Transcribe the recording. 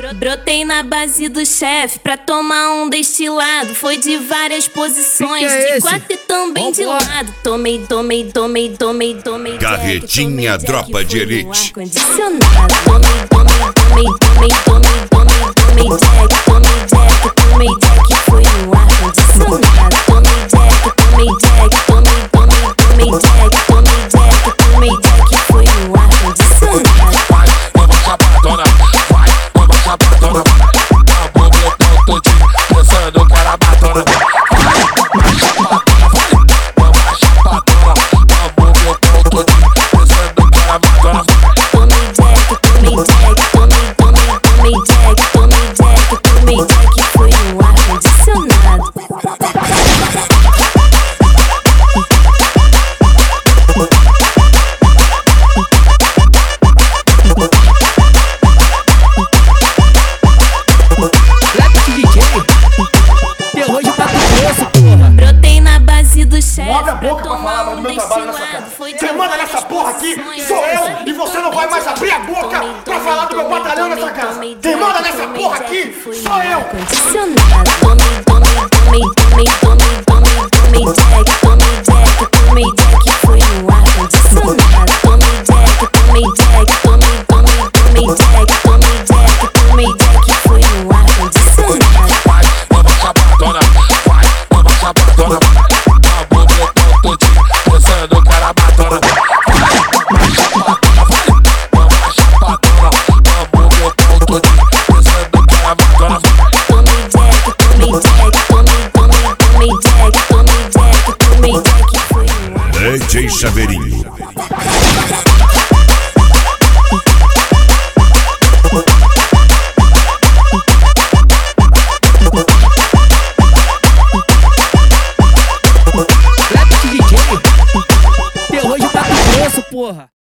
Brotei na base do chefe pra tomar um destilado. Foi de várias posições, de quatro e também de lado. Tomei Carretinha Tropa de Elite. Tomei jack, foi no ar condicionado. Tomei jack, foi no ar condicionado. Vai, vamos chapadona, vai, vamos chapadona. Acabou meu pau todinho, pensando que era batona. Vai, vamos chapadona, acabou meu pau todinho, pensando que era batona. Tomei jack, foi no ar condicionado. Brotei na base do chefe. Abre a boca pra falar do meu trabalho nessa casa. Quem manda nessa porra aqui sou eu e você não vai mais abrir a boca pra falar do meu batalhão nessa casa. Quem manda nessa porra aqui sou eu. Condicionado. Tomei jack, foi no ar condicionado. Tomei jack, foi no ar condicionado. Vai, vamos chapadona, vai, vamos chapadona. Acabou meu pau todinho, pensando que era batona. Vai, vamos chapadona, acabou meu pau todinho, pensando que era batona. Tomei jack, foi no ar. DJ Chaveirinho. Rap DJ, terror de Mato Grosso, porra.